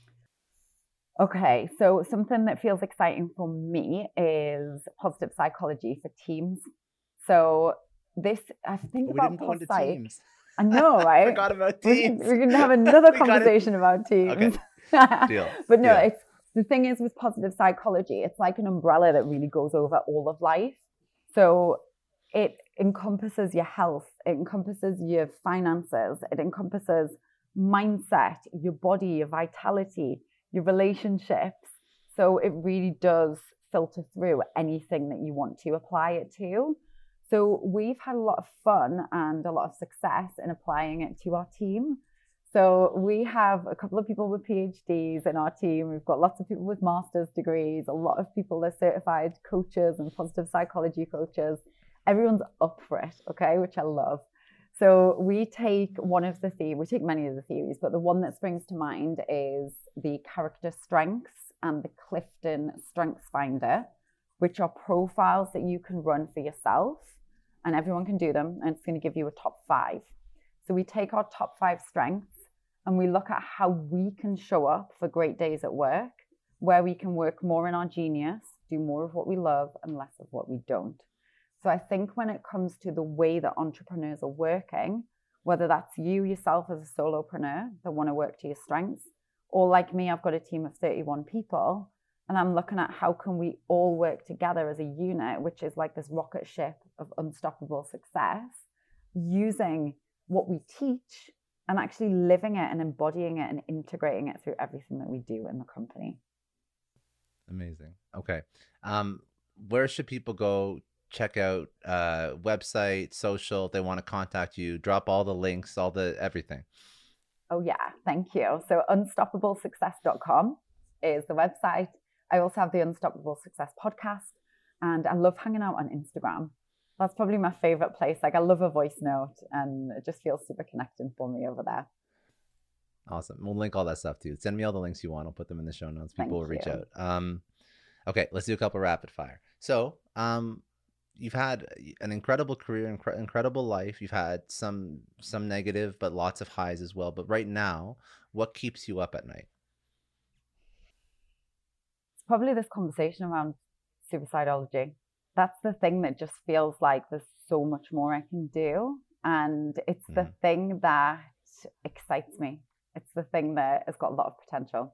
B: Okay, so something that feels exciting for me is positive psychology for teams. So this, I think about
A: didn't go into teams.
B: I know, right?
A: I forgot about teams.
B: We're going to have another conversation about teams.
A: Okay. Deal.
B: But no, it's the thing is with positive psychology, it's like an umbrella that really goes over all of life. So encompasses your health, it encompasses your finances, it encompasses mindset, your body, your vitality, your relationships. So it really does filter through anything that you want to apply it to. So we've had a lot of fun and a lot of success in applying it to our team. So we have a couple of people with PhDs in our team. We've got lots of people with master's degrees, a lot of people that are certified coaches and positive psychology coaches. Everyone's up for it, okay, which I love. So we take we take many of the theories, but the one that springs to mind is the character strengths and the Clifton Strengths Finder, which are profiles that you can run for yourself, and everyone can do them, and it's going to give you a top 5. So we take our top 5 strengths and we look at how we can show up for great days at work, where we can work more in our genius, do more of what we love and less of what we don't. So I think when it comes to the way that entrepreneurs are working, whether that's you yourself as a solopreneur that want to work to your strengths, or like me, I've got a team of 31 people, and I'm looking at how can we all work together as a unit, which is like this rocket ship of unstoppable success, using what we teach and actually living it and embodying it and integrating it through everything that we do in the company.
A: Amazing. Okay. Where should people go? Check out website, social, if they want to contact you, drop all the links, everything.
B: Oh yeah, thank you. So unstoppablesuccess.com is the website. I also have the Unstoppable Success podcast, and I love hanging out on Instagram. That's probably my favorite place. Like, I love a voice note, and it just feels super connecting for me over there.
A: Awesome. We'll link all that stuff too. Send me all the links you want. I'll put them in the show notes. People will reach out. Okay, let's do a couple rapid fire. So, you've had an incredible career, incredible life. You've had some negative, but lots of highs as well. But right now, what keeps you up at night?
B: It's probably this conversation around suicidology. That's the thing that just feels like there's so much more I can do. And it's the thing that excites me. It's the thing that has got a lot of potential.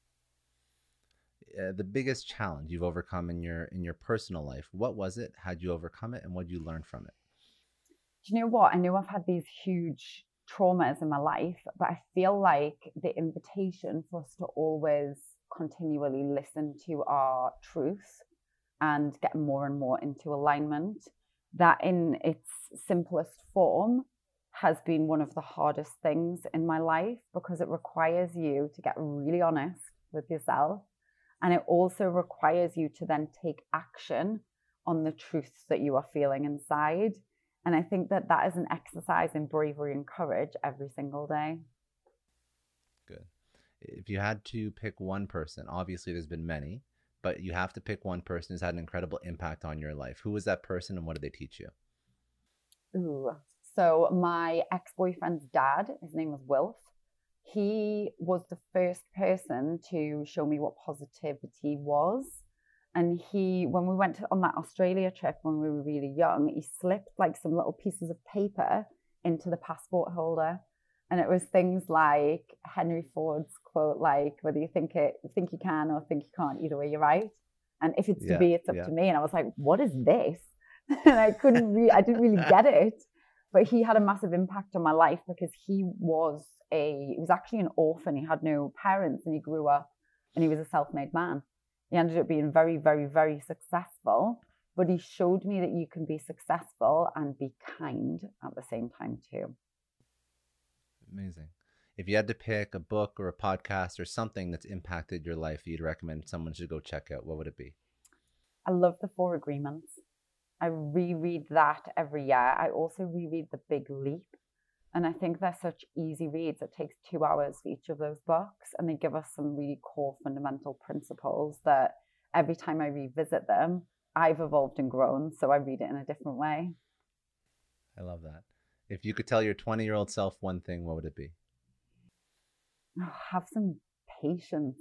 A: The biggest challenge you've overcome in your personal life, what was it? How'd you overcome it, and what did you learn from it?
B: Do you know what? I know I've had these huge traumas in my life, but I feel like the invitation for us to always continually listen to our truth and get more and more into alignment, that in its simplest form has been one of the hardest things in my life, because it requires you to get really honest with yourself. And it also requires you to then take action on the truths that you are feeling inside. And I think that that is an exercise in bravery and courage every single day.
A: Good. If you had to pick one person, obviously there's been many, but you have to pick one person who's had an incredible impact on your life. Who was that person, and what did they teach you?
B: Ooh. So my ex-boyfriend's dad, his name was Wilf. He was the first person to show me what positivity was. And when we went on that Australia trip when we were really young, he slipped like some little pieces of paper into the passport holder. And it was things like Henry Ford's quote, like, whether you think you can or think you can't, either way, you're right. And if it's to be, it's up to me. And I was like, what is this? And I didn't really get it. But he had a massive impact on my life, because he was actually an orphan. He had no parents, and he grew up and he was a self-made man. He ended up being very, very, very successful, but he showed me that you can be successful and be kind at the same time too.
A: Amazing. If you had to pick a book or a podcast or something that's impacted your life you'd recommend someone should go check out, what would it be?
B: I love The 4 Agreements. I reread that every year. I also reread The Big Leap. And I think they're such easy reads. It takes 2 hours for each of those books, and they give us some really core fundamental principles that every time I revisit them, I've evolved and grown. So I read it in a different way.
A: I love that. If you could tell your 20-year-old self one thing, what would it be?
B: Have some patience.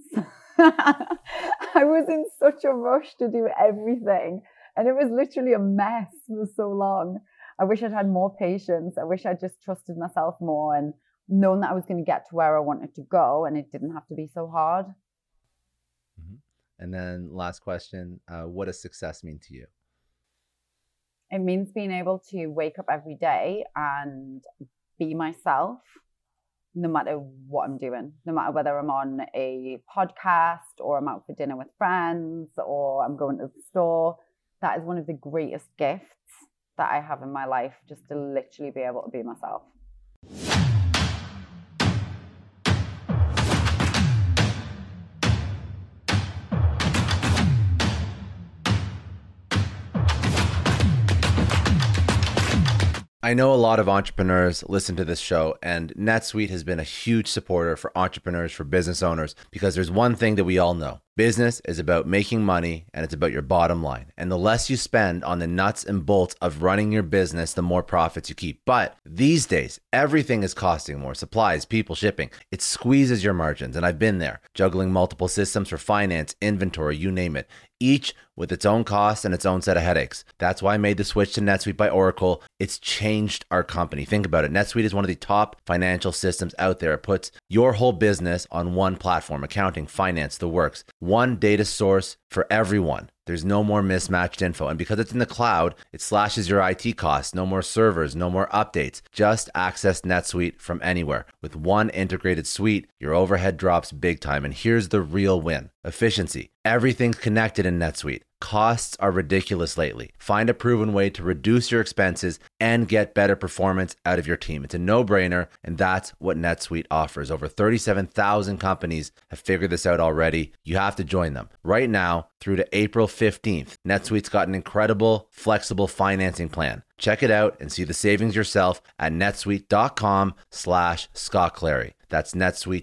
B: I was in such a rush to do everything, and it was literally a mess for so long. I wish I'd had more patience. I wish I'd just trusted myself more and known that I was going to get to where I wanted to go, and it didn't have to be so hard.
A: Mm-hmm. And then last question, what does success mean to you?
B: It means being able to wake up every day and be myself, no matter what I'm doing, no matter whether I'm on a podcast or I'm out for dinner with friends or I'm going to the store. That is one of the greatest gifts that I have in my life, just to literally be able to be myself.
A: I know a lot of entrepreneurs listen to this show, and NetSuite has been a huge supporter for entrepreneurs, for business owners, because there's one thing that we all know. Business is about making money, and it's about your bottom line. And the less you spend on the nuts and bolts of running your business, the more profits you keep. But these days, everything is costing more. Supplies, people, shipping. It squeezes your margins, and I've been there, juggling multiple systems for finance, inventory, you name it, each with its own costs and its own set of headaches. That's why I made the switch to NetSuite by Oracle. It's changed our company. Think about it. NetSuite is one of the top financial systems out there. It puts your whole business on one platform: accounting, finance, the works. One data source for everyone. There's no more mismatched info. And because it's in the cloud, it slashes your IT costs. No more servers, no more updates. Just access NetSuite from anywhere. With one integrated suite, your overhead drops big time. And here's the real win: efficiency. Everything's connected in NetSuite. Costs are ridiculous lately. Find a proven way to reduce your expenses and get better performance out of your team. It's a no-brainer, and that's what NetSuite offers. Over 37,000 companies have figured this out already. You have to join them. Right now, through to April 15th, NetSuite's got an incredible, flexible financing plan. Check it out and see the savings yourself at netsuite.com/Scott Clary. That's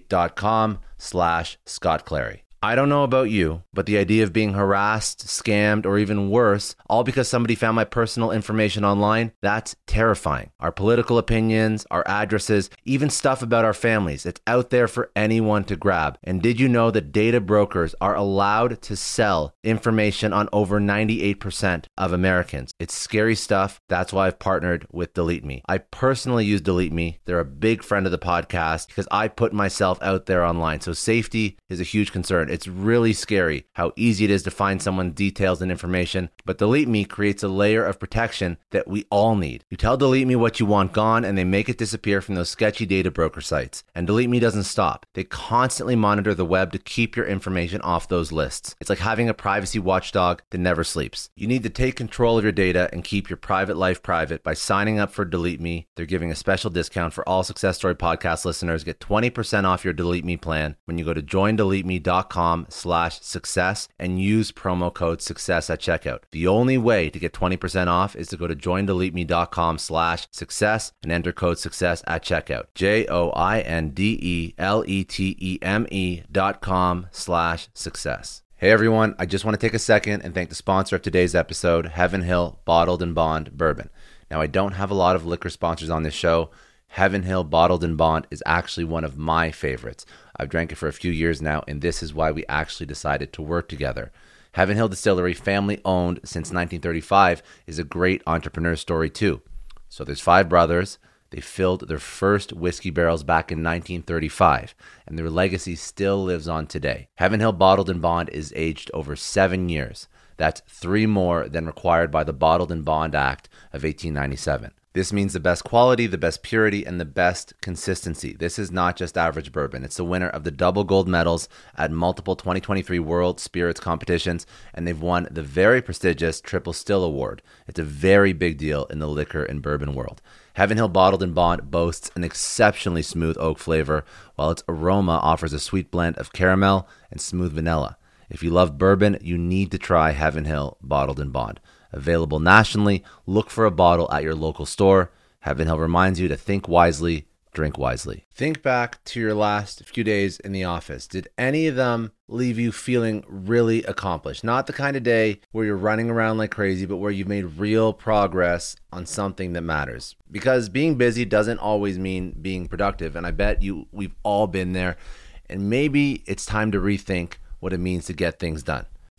A: netsuite.com/Scott Clary. I don't know about you, but the idea of being harassed, scammed, or even worse, all because somebody found my personal information online, that's terrifying. Our political opinions, our addresses, even stuff about our families, it's out there for anyone to grab. And did you know that data brokers are allowed to sell information on over 98% of Americans? It's scary stuff. That's why I've partnered with Delete Me. I personally use Delete Me. They're a big friend of the podcast because I put myself out there online. So safety is a huge concern. It's really scary how easy it is to find someone's details and information, but Delete Me creates a layer of protection that we all need. You tell Delete Me what you want gone, and they make it disappear from those sketchy data broker sites. And Delete Me doesn't stop. They constantly monitor the web to keep your information off those lists. It's like having a privacy watchdog that never sleeps. You need to take control of your data and keep your private life private by signing up for Delete Me. They're giving a special discount for all Success Story podcast listeners. Get 20% off your Delete Me plan when you go to joindeleteme.com/success and use promo code success at checkout. The only way to get 20% off is to go to joindeleteme.com/success and enter code success at checkout. joindeleteme.com/success. Hey everyone, I just want to take a second and thank the sponsor of today's episode, Heaven Hill Bottled and Bond Bourbon. Now, I don't have a lot of liquor sponsors on this show. Heaven Hill Bottled and Bond is actually one of my favorites. I've drank it for a few years now, and this is why we actually decided to work together. Heaven Hill Distillery, family owned since 1935, is a great entrepreneur story too. So there's 5 brothers. They filled their first whiskey barrels back in 1935, and their legacy still lives on today. Heaven Hill Bottled and Bond is aged over 7 years. That's 3 more than required by the Bottled and Bond Act of 1897. This means the best quality, the best purity, and the best consistency. This is not just average bourbon. It's the winner of the double gold medals at multiple 2023 World Spirits competitions, and they've won the very prestigious Triple Still Award. It's a very big deal in the liquor and bourbon world. Heaven Hill Bottled and Bond boasts an exceptionally smooth oak flavor, while its aroma offers a sweet blend of caramel and smooth vanilla. If you love bourbon, you need to try Heaven Hill Bottled and Bond. Available nationally, look for a bottle at your local store. Heaven Hill reminds you to think wisely, drink wisely. Think back to your last few days in the office. Did any of them leave you feeling really accomplished? Not the kind of day where you're running around like crazy, but where you've made real progress on something that matters. Because being busy doesn't always mean being productive, and I bet we've all been there. And maybe it's time to rethink what it means to get things done.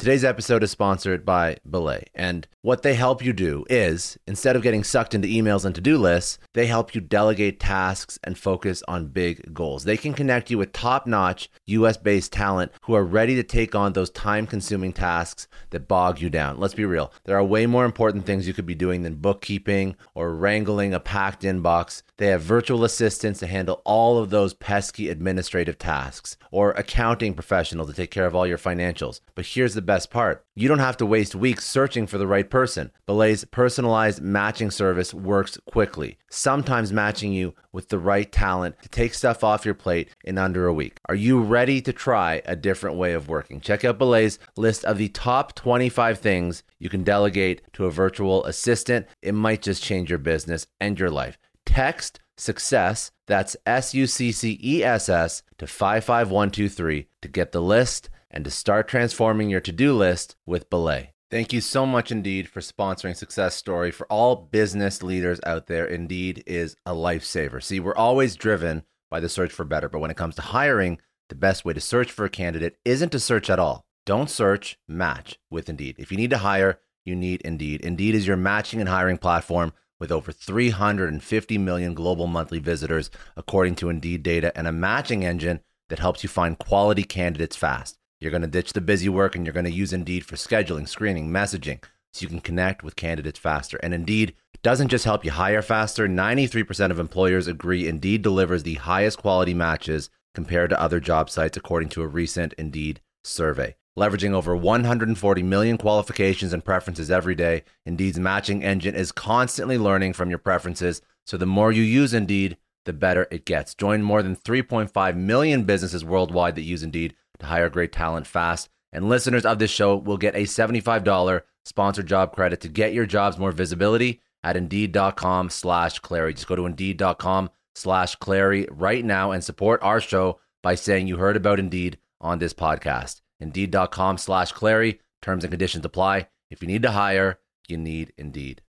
A: Today's episode is sponsored by Belay, and what they help you do is, instead of getting sucked into emails and to-do lists, they help you delegate tasks and focus on big goals. They can connect you with top-notch US-based talent who are ready to take on those time-consuming tasks that bog you down. Let's be real. There are way more important things you could be doing than bookkeeping or wrangling a packed inbox. They have virtual assistants to handle all of those pesky administrative tasks, or accounting professionals to take care of all your financials. But here's the best part. You don't have to waste weeks searching for the right person. Belay's personalized matching service works quickly, sometimes matching you with the right talent to take stuff off your plate in under a week. Are you ready to try a different way of working? Check out Belay's list of the top 25 things you can delegate to a virtual assistant. It might just change your business and your life. Text SUCCESS, that's SUCCESS, to 55123 to get the list and to start transforming your to-do list with Belay. Thank you so much, Indeed, for sponsoring Success Story. For all business leaders out there, Indeed is a lifesaver. See, we're always driven by the search for better, but when it comes to hiring, the best way to search for a candidate isn't to search at all. Don't search, match with Indeed. If you need to hire, you need Indeed. Indeed is your matching and hiring platform with over 350 million global monthly visitors, according to Indeed data, and a matching engine that helps you find quality candidates fast. You're going to ditch the busy work and you're going to use Indeed for scheduling, screening, messaging, so you can connect with candidates faster. And Indeed doesn't just help you hire faster. 93% of employers agree Indeed delivers the highest quality matches compared to other job sites, according to a recent Indeed survey. Leveraging over 140 million qualifications and preferences every day, Indeed's matching engine is constantly learning from your preferences, so the more you use Indeed, the better it gets. Join more than 3.5 million businesses worldwide that use Indeed to hire great talent fast. And listeners of this show will get a $75 sponsored job credit to get your jobs more visibility at Indeed.com/Clary. Just go to Indeed.com/Clary right now and support our show by saying you heard about Indeed on this podcast. Indeed.com/Clary. Terms and conditions apply. If you need to hire, you need Indeed.